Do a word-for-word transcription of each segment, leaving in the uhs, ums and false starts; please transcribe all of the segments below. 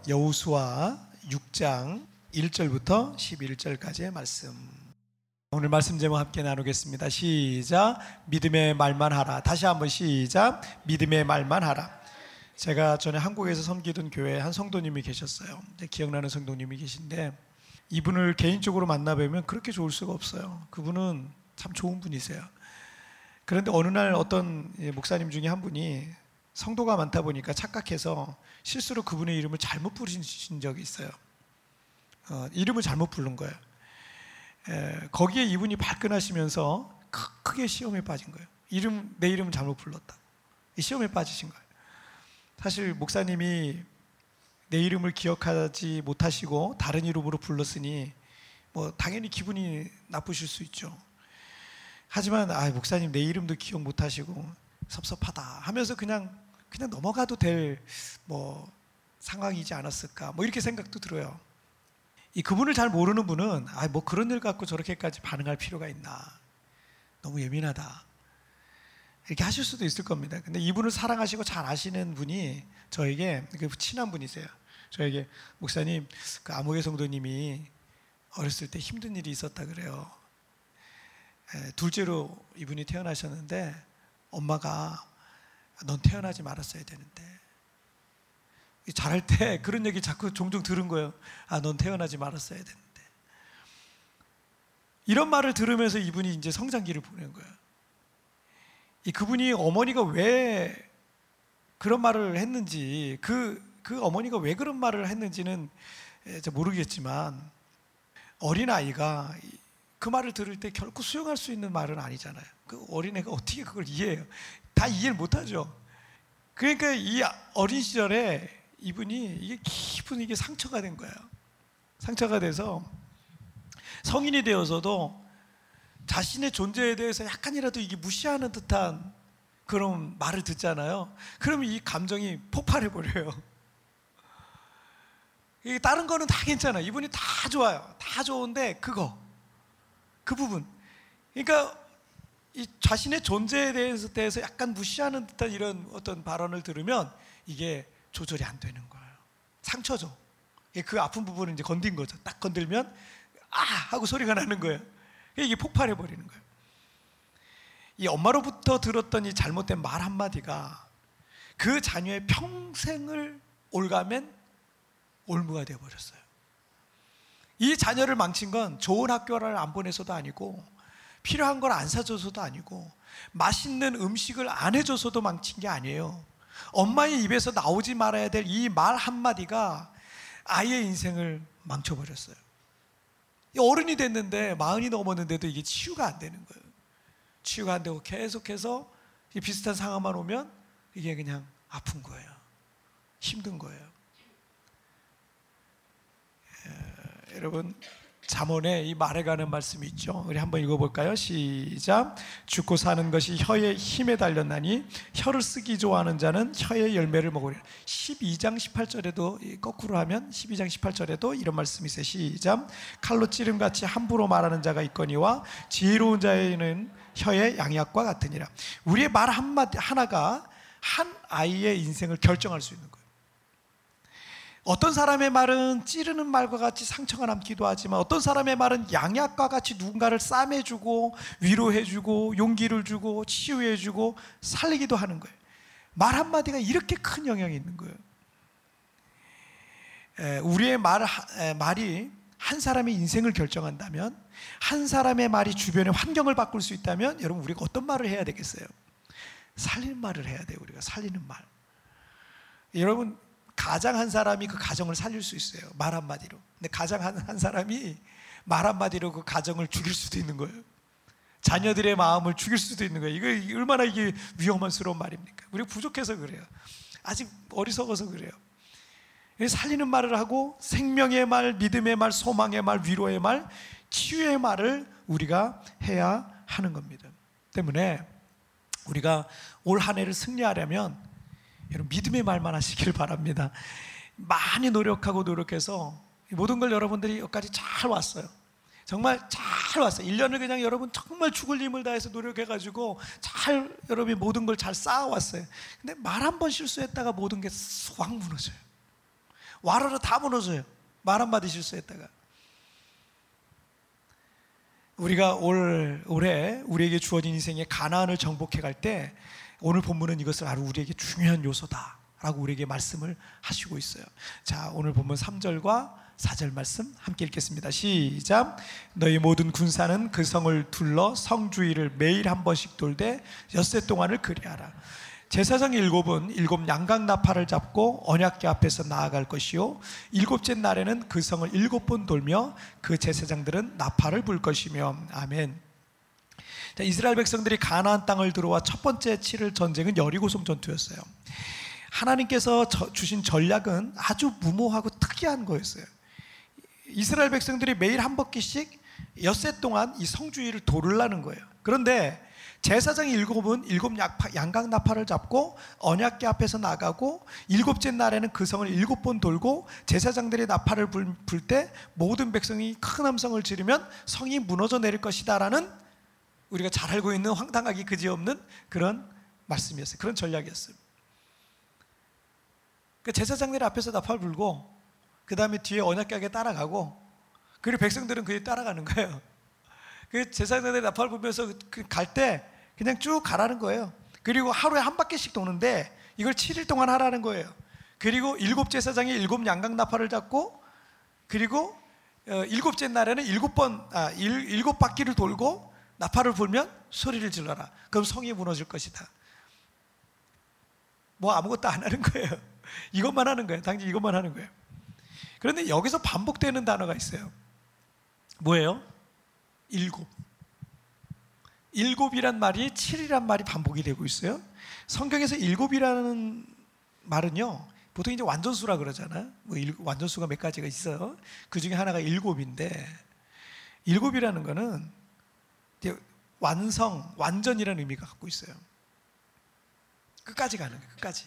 여호수아 육 장 일 절부터 십일 절까지의 말씀, 오늘 말씀 제목 함께 나누겠습니다. 시작. 믿음의 말만 하라. 다시 한번 시작. 믿음의 말만 하라. 제가 전에 한국에서 섬기던 교회에 한 성도님이 계셨어요. 기억나는 성도님이 계신데 이분을 개인적으로 만나뵈면 그렇게 좋을 수가 없어요. 그분은 참 좋은 분이세요. 그런데 어느 날 어떤 목사님 중에 한 분이 성도가 많다 보니까 착각해서 실수로 그분의 이름을 잘못 부르신 적이 있어요. 어, 이름을 잘못 부른 거예요. 에, 거기에 이분이 발끈하시면서 크게 시험에 빠진 거예요. 이름, 내 이름을 잘못 불렀다. 이 시험에 빠지신 거예요. 사실 목사님이 내 이름을 기억하지 못하시고 다른 이름으로 불렀으니 뭐 당연히 기분이 나쁘실 수 있죠. 하지만 아, 목사님 내 이름도 기억 못하시고 섭섭하다 하면서 그냥 그냥 넘어가도 될 뭐 상황이지 않았을까, 뭐 이렇게 생각도 들어요. 이 그분을 잘 모르는 분은 아, 뭐 그런 일 갖고 저렇게까지 반응할 필요가 있나, 너무 예민하다, 이렇게 하실 수도 있을 겁니다. 근데 이분을 사랑하시고 잘 아시는 분이 저에게, 그 친한 분이세요. 저에게 목사님, 그 아무개 성도님이 어렸을 때 힘든 일이 있었다 그래요. 에, 둘째로 이분이 태어나셨는데 엄마가 넌 태어나지 말았어야 되는데, 잘할 때 그런 얘기 자꾸 종종 들은 거예요. 아, 넌 태어나지 말았어야 되는데. 이런 말을 들으면서 이분이 이제 성장기를 보낸 거예요. 이 그분이 어머니가 왜 그런 말을 했는지, 그, 그 어머니가 왜 그런 말을 했는지는 모르겠지만, 어린아이가 그 말을 들을 때 결코 수용할 수 있는 말은 아니잖아요. 그 어린애가 어떻게 그걸 이해해요? 다 이해를 못하죠. 그러니까 이 어린 시절에 이분이 이게 깊은 이게 상처가 된 거예요. 상처가 돼서 성인이 되어서도 자신의 존재에 대해서 약간이라도 이게 무시하는 듯한 그런 말을 듣잖아요. 그러면 이 감정이 폭발해 버려요. 다른 거는 다 괜찮아요. 이분이 다 좋아요. 다 좋은데 그거, 그 부분, 그러니까 이 자신의 존재에 대해서, 대해서 약간 무시하는 듯한 이런 어떤 발언을 들으면 이게 조절이 안 되는 거예요. 상처죠. 그 아픈 부분을 이제 건든 거죠. 딱 건들면 아! 하고 소리가 나는 거예요. 이게 폭발해 버리는 거예요. 이 엄마로부터 들었던 이 잘못된 말 한마디가 그 자녀의 평생을 올가맨 올무가 되어 버렸어요. 이 자녀를 망친 건 좋은 학교를 안 보내서도 아니고, 필요한 걸 안 사줘서도 아니고, 맛있는 음식을 안 해줘서도 망친 게 아니에요. 엄마의 입에서 나오지 말아야 될 이 말 한마디가 아이의 인생을 망쳐버렸어요. 어른이 됐는데, 마흔이 넘었는데도 이게 치유가 안 되는 거예요. 치유가 안 되고 계속해서 비슷한 상황만 오면 이게 그냥 아픈 거예요. 힘든 거예요. 에, 여러분, 잠언에 이 말해가는 말씀이 있죠. 우리 한번 읽어볼까요? 시작. 죽고 사는 것이 혀의 힘에 달렸나니 혀를 쓰기 좋아하는 자는 혀의 열매를 먹으리라. 십이 장 십팔 절에도 거꾸로 하면 십이 장 십팔 절에도 이런 말씀이 있어요. 시작. 칼로 찌름같이 함부로 말하는 자가 있거니와 지혜로운 자에는 혀의 양약과 같으니라. 우리의 말 한마디 하나가 한 아이의 인생을 결정할 수 있는 거예요. 어떤 사람의 말은 찌르는 말과 같이 상처가 남기도 하지만, 어떤 사람의 말은 양약과 같이 누군가를 싸매주고 위로해주고 용기를 주고 치유해주고 살리기도 하는 거예요. 말 한마디가 이렇게 큰 영향이 있는 거예요. 에, 우리의 말, 에, 말이 한 사람의 인생을 결정한다면, 한 사람의 말이 주변의 환경을 바꿀 수 있다면, 여러분 우리가 어떤 말을 해야 되겠어요? 살리는 말을 해야 돼요. 우리가 살리는 말. 여러분, 가장 한 사람이 그 가정을 살릴 수 있어요. 말 한마디로. 근데 가장 한, 한 사람이 말 한마디로 그 가정을 죽일 수도 있는 거예요. 자녀들의 마음을 죽일 수도 있는 거예요. 이거 얼마나 이게 위험스러운 말입니까? 우리가 부족해서 그래요. 아직 어리석어서 그래요. 살리는 말을 하고 생명의 말, 믿음의 말, 소망의 말, 위로의 말, 치유의 말을 우리가 해야 하는 겁니다. 때문에 우리가 올 한 해를 승리하려면 여러분 믿음의 말만 하시길 바랍니다. 많이 노력하고 노력해서 모든 걸 여러분들이 여기까지 잘 왔어요. 정말 잘 왔어요. 일 년을 그냥 여러분 정말 죽을 힘을 다해서 노력해가지고 잘 여러분이 모든 걸 잘 쌓아왔어요. 근데 말 한 번 실수했다가 모든 게 확 무너져요. 와르르 다 무너져요. 말 한마디 실수했다가. 우리가 올 올해 우리에게 주어진 인생의 가나안을 정복해 갈 때 오늘 본문은 이것을 아주 우리에게 중요한 요소다라고 우리에게 말씀을 하시고 있어요. 자, 오늘 본문 삼 절과 사 절 말씀 함께 읽겠습니다. 시작. 너희 모든 군사는 그 성을 둘러 성 주위를 매일 한 번씩 돌되 엿새 동안을 그리하라. 제사장 일곱은 일곱 양각 나팔을 잡고 언약궤 앞에서 나아갈 것이요 일곱째 날에는 그 성을 일곱 번 돌며 그 제사장들은 나팔을 불 것이며. 아멘. 자, 이스라엘 백성들이 가나안 땅을 들어와 첫 번째 치를 전쟁은 여리고성 전투였어요. 하나님께서 주신 전략은 아주 무모하고 특이한 거였어요. 이스라엘 백성들이 매일 한 바퀴씩 엿새 동안 이 성주위를 돌으려는 거예요. 그런데 제사장 일곱은 일곱 양각 나팔을 잡고 언약궤 앞에서 나가고 일곱째 날에는 그 성을 일곱 번 돌고 제사장들이 나팔을 불 때 모든 백성이 큰 함성을 지르면 성이 무너져 내릴 것이다라는 우리가 잘 알고 있는 황당하기 그지없는 그런 말씀이었어요. 그런 전략이었어요. 그 제사장들이 앞에서 나팔 불고 그 다음에 뒤에 언약궤에 따라가고 그리고 백성들은 그에 따라가는 거예요. 그 제사장들이 나팔 불면서 갈 때 그냥 쭉 가라는 거예요. 그리고 하루에 한 바퀴씩 도는데 이걸 칠 일 동안 하라는 거예요. 그리고 일곱 제사장이 일곱 양각 나팔을 잡고 그리고 일곱째 날에는 일곱 번, 아, 일, 일곱 바퀴를 돌고 나팔을 불면 소리를 질러라. 그럼 성이 무너질 것이다. 뭐 아무것도 안 하는 거예요. 이것만 하는 거예요. 당연히 이것만 하는 거예요. 그런데 여기서 반복되는 단어가 있어요. 뭐예요? 일곱. 일곱이란 말이 칠이란 말이 반복이 되고 있어요. 성경에서 일곱이라는 말은요, 보통 이제 완전수라 그러잖아요. 뭐 일, 완전수가 몇 가지가 있어요. 그 중에 하나가 일곱인데, 일곱이라는 거는 이제 완성, 완전이라는 의미가 갖고 있어요. 끝까지 가는 거예요. 끝까지.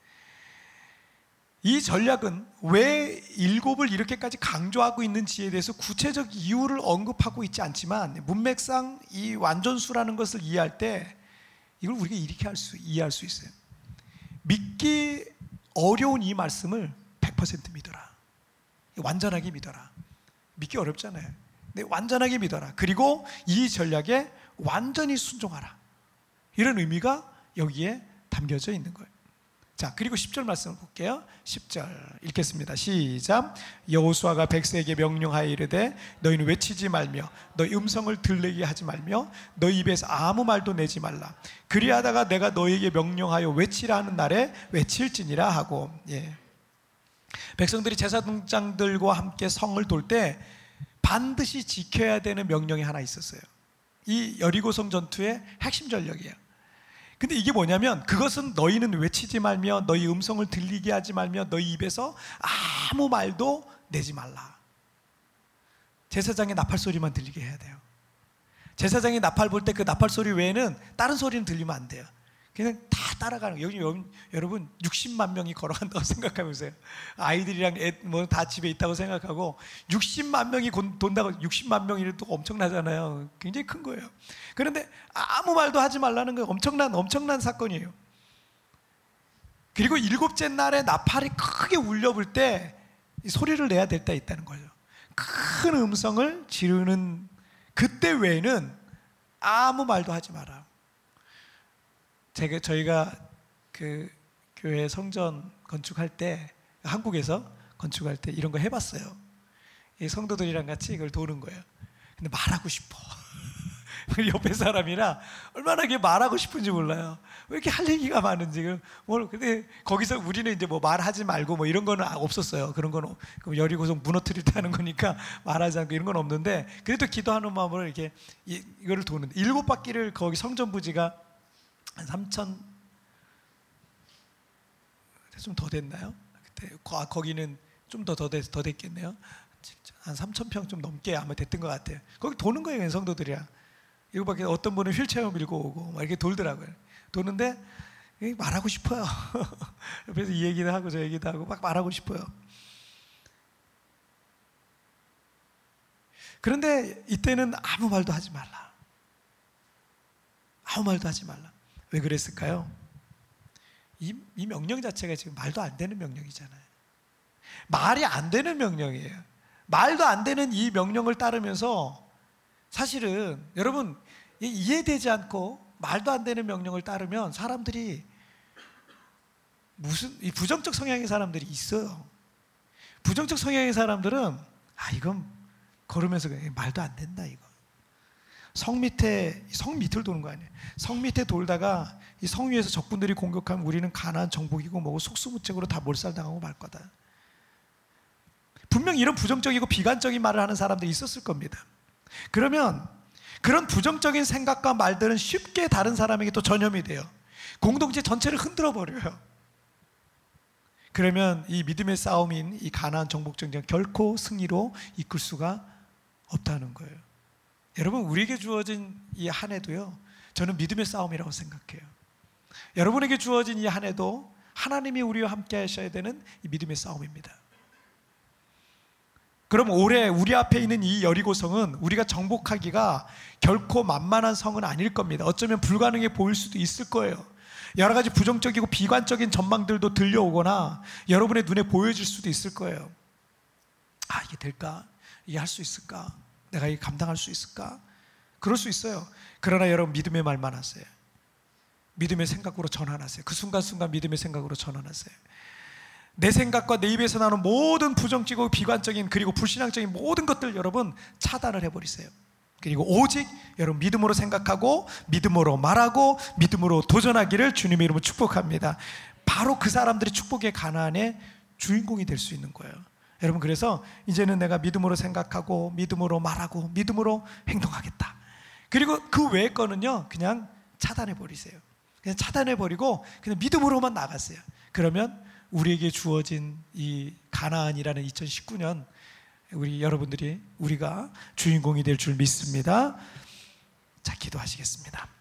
이 전략은 왜 일곱을 이렇게까지 강조하고 있는지에 대해서 구체적 이유를 언급하고 있지 않지만 문맥상 이 완전수라는 것을 이해할 때 이걸 우리가 이렇게 할 수, 이해할 수 있어요. 믿기 어려운 이 말씀을 백 퍼센트 믿어라. 완전하게 믿어라. 믿기 어렵잖아요. 근데 완전하게 믿어라. 그리고 이 전략에 완전히 순종하라. 이런 의미가 여기에 담겨져 있는 거예요. 자, 그리고 십 절 말씀을 볼게요. 십 절 읽겠습니다. 시작. 여호수아가 백성에게 명령하여 이르되 너희는 외치지 말며 너희 음성을 들리게 하지 말며 너희 입에서 아무 말도 내지 말라. 그리하다가 내가 너희에게 명령하여 외치라 하는 날에 외칠지니라 하고. 예. 백성들이 제사장들과 함께 성을 돌 때 반드시 지켜야 되는 명령이 하나 있었어요. 이 여리고성 전투의 핵심 전략이에요. 근데 이게 뭐냐면 그것은 너희는 외치지 말며 너희 음성을 들리게 하지 말며 너희 입에서 아무 말도 내지 말라. 제사장의 나팔 소리만 들리게 해야 돼요. 제사장이 나팔 불 때 그 나팔 소리 외에는 다른 소리는 들리면 안 돼요. 그냥 다 따라가는 거예요. 여기 여러분 육십만 명이 걸어간다고 생각해보세요. 아이들이랑 뭐 다 집에 있다고 생각하고 육십만 명이 돈다고 육십만 명이면 또 엄청나잖아요. 굉장히 큰 거예요. 그런데 아무 말도 하지 말라는 거예요. 엄청난 엄청난 사건이에요. 그리고 일곱째 날에 나팔이 크게 울려불 때 소리를 내야 될 때 있다는 거죠. 큰 음성을 지르는 그때 외에는 아무 말도 하지 마라. 제가 저희가 그 교회 성전 건축할 때 한국에서 건축할 때 이런 거 해봤어요. 이 성도들이랑 같이 이걸 도는 거예요. 근데 말하고 싶어. 옆에 사람이랑 얼마나 이게 말하고 싶은지 몰라요. 왜 이렇게 할 얘기가 많은지. 뭐 근데 거기서 우리는 이제 뭐 말하지 말고 뭐 이런 거는 없었어요. 그런 거는 여리고성 무너뜨리다는 거니까 말하지 않고 이런 건 없는데 그래도 기도하는 마음으로 이렇게 이, 이거를 도는데 일곱 바퀴를 거기 성전 부지가 한 삼천 좀 더 됐나요? 그때 거기는 좀 더 더 더 됐겠네요. 한 삼천 평 좀 넘게 아마 됐던 것 같아요. 거기 도는 거예요, 성도들이랑. 이거밖에 어떤 분은 휠체어 밀고 오고 막 이렇게 돌더라고요. 도는데 말하고 싶어요. 옆에서 이 얘기도 하고 저 얘기도 하고 막 말하고 싶어요. 그런데 이때는 아무 말도 하지 말라. 아무 말도 하지 말라. 왜 그랬을까요? 이, 이 명령 자체가 지금 말도 안 되는 명령이잖아요. 말이 안 되는 명령이에요. 말도 안 되는 이 명령을 따르면서 사실은 여러분 이해되지 않고 말도 안 되는 명령을 따르면 사람들이 무슨 이 부정적 성향의 사람들이 있어요. 부정적 성향의 사람들은 아 이건 걸으면서 말도 안 된다 이거. 성 밑에 성 밑을 도는 거 아니에요. 성 밑에 돌다가 이 성 위에서 적군들이 공격하면 우리는 가나안 정복이고 뭐고 속수무책으로 다 몰살당하고 말 거다. 분명 이런 부정적이고 비관적인 말을 하는 사람들이 있었을 겁니다. 그러면 그런 부정적인 생각과 말들은 쉽게 다른 사람에게 또 전염이 돼요. 공동체 전체를 흔들어 버려요. 그러면 이 믿음의 싸움인 이 가나안 정복 전쟁 결코 승리로 이끌 수가 없다는 거예요. 여러분 우리에게 주어진 이 한 해도요, 저는 믿음의 싸움이라고 생각해요. 여러분에게 주어진 이 한 해도 하나님이 우리와 함께 하셔야 되는 이 믿음의 싸움입니다. 그럼 올해 우리 앞에 있는 이 여리고성은 우리가 정복하기가 결코 만만한 성은 아닐 겁니다. 어쩌면 불가능해 보일 수도 있을 거예요. 여러 가지 부정적이고 비관적인 전망들도 들려오거나 여러분의 눈에 보여질 수도 있을 거예요. 아 이게 될까? 이게 할 수 있을까? 내가 이게 감당할 수 있을까? 그럴 수 있어요. 그러나 여러분 믿음의 말만 하세요. 믿음의 생각으로 전환하세요. 그 순간순간 믿음의 생각으로 전환하세요. 내 생각과 내 입에서 나오는 모든 부정적이고 비관적인 그리고 불신앙적인 모든 것들 여러분 차단을 해버리세요. 그리고 오직 여러분 믿음으로 생각하고 믿음으로 말하고 믿음으로 도전하기를 주님의 이름으로 축복합니다. 바로 그 사람들이 축복의 가나안의 주인공이 될 수 있는 거예요. 여러분 그래서 이제는 내가 믿음으로 생각하고 믿음으로 말하고 믿음으로 행동하겠다. 그리고 그 외의 거는요 그냥 차단해 버리세요. 그냥 차단해 버리고 그냥 믿음으로만 나가세요. 그러면 우리에게 주어진 이 가나안이라는 이천십구 년 우리 여러분들이 우리가 주인공이 될 줄 믿습니다. 자, 기도하시겠습니다.